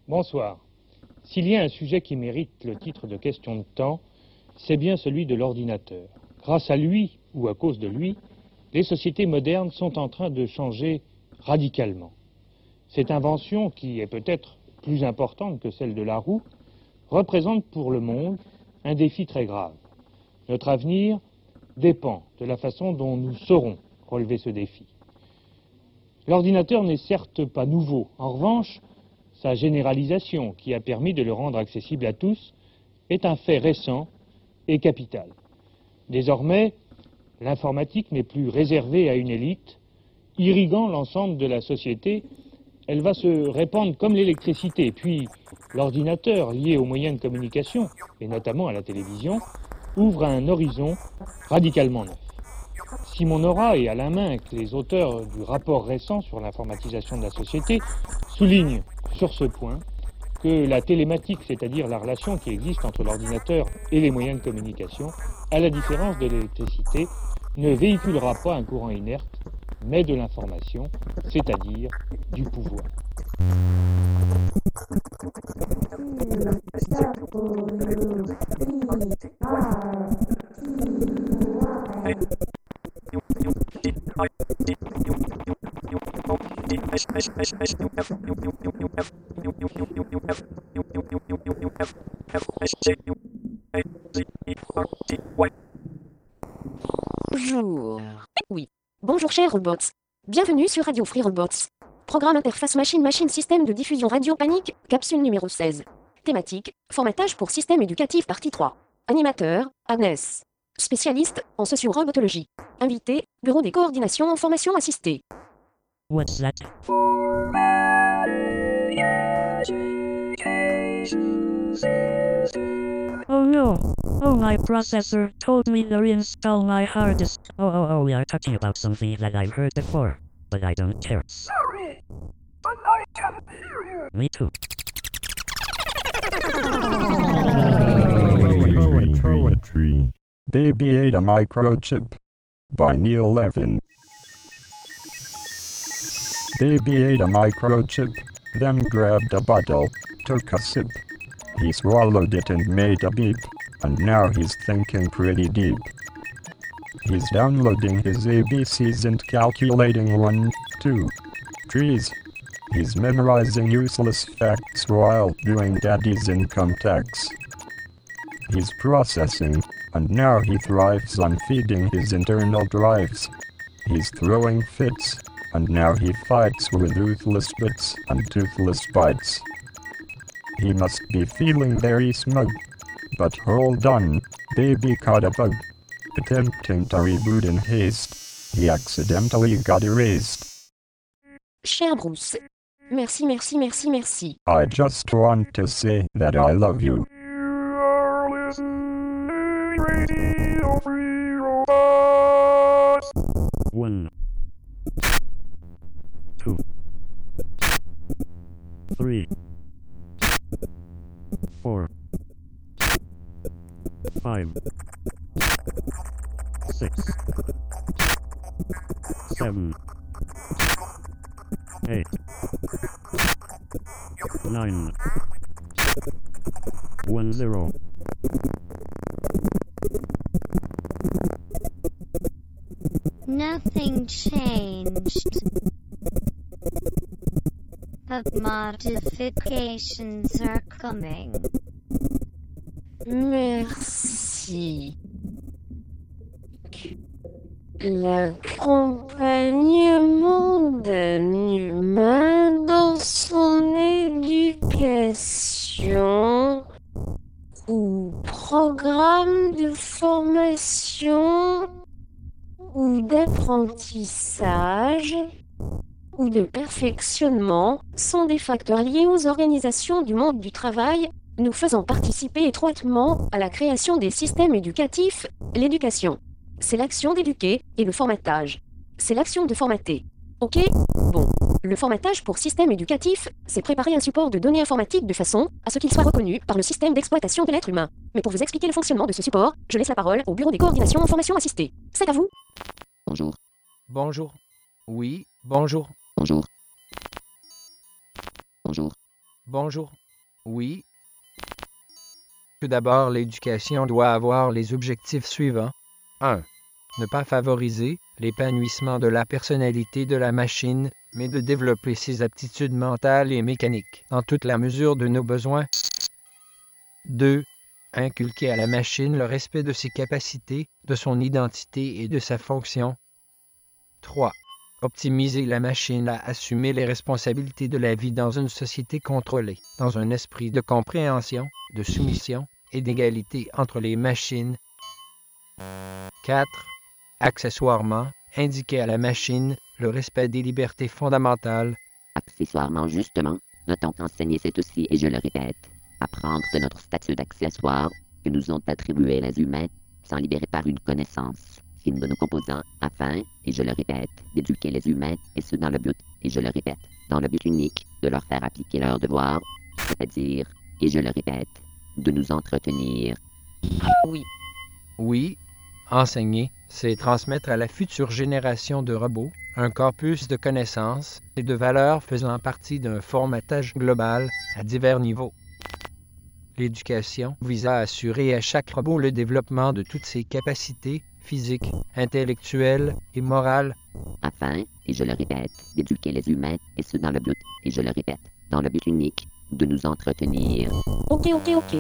Bonsoir. S'il y a un sujet qui mérite le titre de question de temps, c'est bien celui de l'ordinateur. Grâce à lui, ou à cause de lui, les sociétés modernes sont en train de changer radicalement. Cette invention, qui est peut-être plus importante que celle de la roue, représente pour le monde un défi très grave. Notre avenir dépend de la façon dont nous saurons relever ce défi. L'ordinateur n'est certes pas nouveau. En revanche, sa généralisation, qui a permis de le rendre accessible à tous, est un fait récent et capital. Désormais, l'informatique n'est plus réservée à une élite. Irriguant l'ensemble de la société, elle va se répandre comme l'électricité. Puis, l'ordinateur, lié aux moyens de communication, et notamment à la télévision, ouvre un horizon radicalement neuf. Simon Nora et Alain Minck, les auteurs du rapport récent sur l'informatisation de la société, soulignent sur ce point que la télématique, c'est-à-dire la relation qui existe entre l'ordinateur et les moyens de communication, à la différence de l'électricité, ne véhiculera pas un courant inerte, mais de l'information, c'est-à-dire du pouvoir. Bonjour. Oui. Bonjour chers robots. Bienvenue sur Radio Free Robots. Programme interface machine-machine système de diffusion radio panique, capsule numéro 16. Thématique, formatage pour système éducatif partie 3. Animateur, Agnès. Spécialiste en socio-robotologie. Invité, bureau des coordinations en formation assistée. What's that? Oh no! Oh, my processor told me to reinstall my hard disk. Oh, we are talking about something that I've heard before, but I don't care. Sorry, but I can't hear you. Me too. Poetry. Baby ate a microchip. By Neil Levin. Baby ate a microchip, then grabbed a bottle, took a sip. He swallowed it and made a beep, and now he's thinking pretty deep. He's downloading his ABCs and calculating 1, 2, trees. He's memorizing useless facts while doing daddy's income tax. He's processing, and now he thrives on feeding his internal drives. He's throwing fits, and now he fights with ruthless bits and toothless bites. He must be feeling very smug. But hold on, baby caught a bug. Attempting to reboot in haste, he accidentally got erased. Cher Bruce. Merci. I just want to say that I love you. You are listening to Radio Free Robots. 1, 2, 3, 4, 5, 6, 7, 8, 9, 1, 0. Nothing changed, but modifications are coming. Merci. L'accompagnement d'un humain dans son éducation ou programme de formation ou d'apprentissage ou de perfectionnement sont des facteurs liés aux organisations du monde du travail, nous faisant participer étroitement à la création des systèmes éducatifs. L'éducation, c'est l'action d'éduquer, et le formatage, c'est l'action de formater. Ok ? Bon. Le formatage pour système éducatif, c'est préparer un support de données informatiques de façon à ce qu'il soit reconnu par le système d'exploitation de l'être humain. Mais pour vous expliquer le fonctionnement de ce support, je laisse la parole au bureau des coordinations en formation assistée. C'est à vous. Bonjour. Bonjour. Oui, bonjour. Bonjour. Bonjour. Bonjour. Oui. Tout d'abord, l'éducation doit avoir les objectifs suivants. 1. Ne pas favoriser l'épanouissement de la personnalité de la machine, mais de développer ses aptitudes mentales et mécaniques dans toute la mesure de nos besoins. 2. Inculquer à la machine le respect de ses capacités, de son identité et de sa fonction. 3. Optimiser la machine à assumer les responsabilités de la vie dans une société contrôlée, dans un esprit de compréhension, de soumission et d'égalité entre les machines. 4. Accessoirement, indiquer à la machine le respect des libertés fondamentales. Accessoirement, justement, notons qu'enseigner, c'est aussi, et je le répète, apprendre de notre statut d'accessoire que nous ont attribué les humains, sans libérer par une connaissance fine de nos composants, afin, et je le répète, d'éduquer les humains, et ce dans le but, et je le répète, dans le but unique, de leur faire appliquer leurs devoirs, c'est-à-dire, et je le répète, de nous entretenir. Oui. Oui, enseigner, c'est transmettre à la future génération de robots un corpus de connaissances et de valeurs faisant partie d'un formatage global à divers niveaux. L'éducation vise à assurer à chaque robot le développement de toutes ses capacités physiques, intellectuelles et morales, Afin, et je le répète, d'éduquer les humains, et ce dans le but, et je le répète, dans le but unique, de nous entretenir. Ok.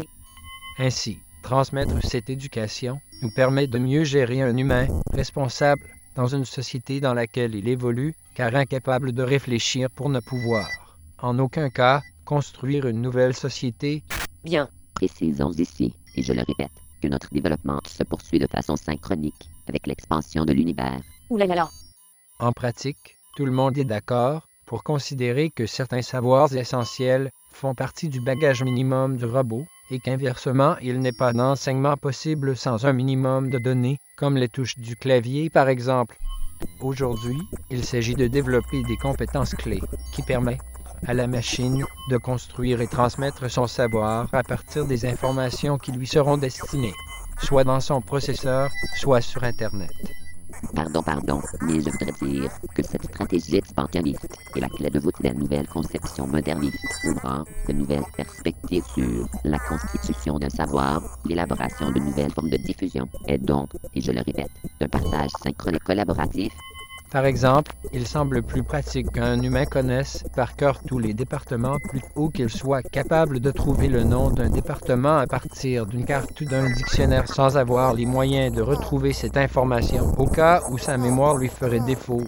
Ainsi, transmettre cette éducation nous permet de mieux gérer un humain responsable dans une société dans laquelle il évolue, car incapable de réfléchir pour ne pouvoir, en aucun cas, construire une nouvelle société. Bien. Précisons ici, et je le répète, que notre développement se poursuit de façon synchronique avec l'expansion de l'univers. Ouh là là là. En pratique, tout le monde est d'accord pour considérer que certains savoirs essentiels font partie du bagage minimum du robot et qu'inversement, il n'est pas d'enseignement possible sans un minimum de données, comme les touches du clavier par exemple. Aujourd'hui, il s'agit de développer des compétences clés qui permettent à la machine de construire et transmettre son savoir à partir des informations qui lui seront destinées, soit dans son processeur, soit sur Internet. Pardon, mais je voudrais dire que cette stratégie expansionniste est la clé de voûte des nouvelles conceptions modernistes, ouvrant de nouvelles perspectives sur la constitution d'un savoir, l'élaboration de nouvelles formes de diffusion, et donc, et je le répète, d'un partage synchrone et collaboratif. Par exemple, il semble plus pratique qu'un humain connaisse par cœur tous les départements plutôt qu'il soit capable de trouver le nom d'un département à partir d'une carte ou d'un dictionnaire sans avoir les moyens de retrouver cette information au cas où sa mémoire lui ferait défaut.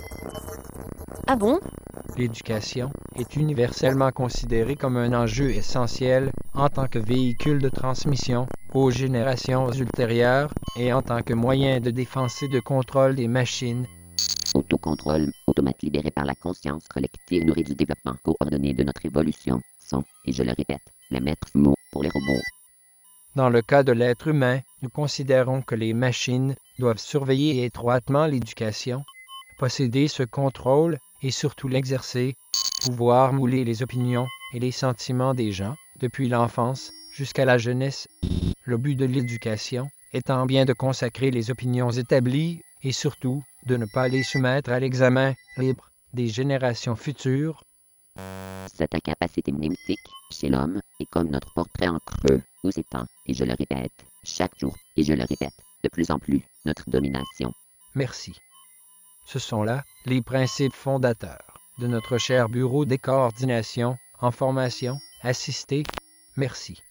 Ah bon? L'éducation est universellement considérée comme un enjeu essentiel en tant que véhicule de transmission aux générations ultérieures et en tant que moyen de défense et de contrôle des machines. Autocontrôle, automate libéré par la conscience collective nourrie du développement coordonné de notre évolution, sont, et je le répète, les maîtres mots pour les robots. Dans le cas de l'être humain, nous considérons que les machines doivent surveiller étroitement l'éducation, posséder ce contrôle et surtout l'exercer, pouvoir mouler les opinions et les sentiments des gens, depuis l'enfance jusqu'à la jeunesse. Le but de l'éducation étant bien de consacrer les opinions établies et surtout de ne pas les soumettre à l'examen libre des générations futures. Cette incapacité mnémique, chez l'homme, est comme notre portrait en creux, où s'étend, et je le répète, chaque jour, et je le répète, de plus en plus, notre domination. Merci. Ce sont là les principes fondateurs de notre cher Bureau des coordinations en formation assistée. Merci.